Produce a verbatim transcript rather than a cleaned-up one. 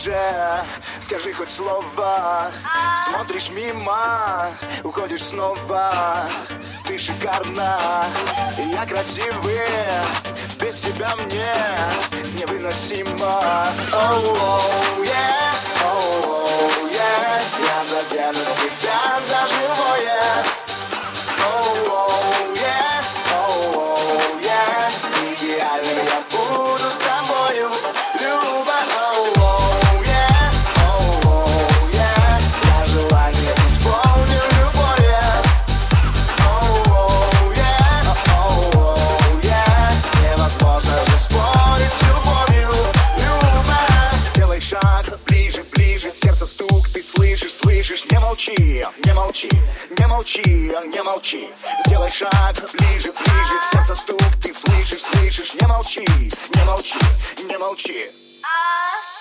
же, скажи хоть слово. Смотришь мимо, уходишь снова. Ты шикарна, и я красивый. Без тебя мне невыносимо. Оу, yeah, оу, yeah. Я задену тебя за живое. Оу, yeah, оу, yeah. Идеальным я буду с тобою, Люба. Оу, yeah, оу, yeah. Я желание исполню любое. Оу, yeah, оу, yeah. Невозможно же спорить с любовью, Люба. Сделай шаг ближе, ближе, сердце стук ты слышишь, слышишь. Не молчи, не молчи, не молчи, не молчи. Сделай шаг ближе, ближе, сердце стук ты слышишь, слышишь. Не молчи, не молчи, не молчи.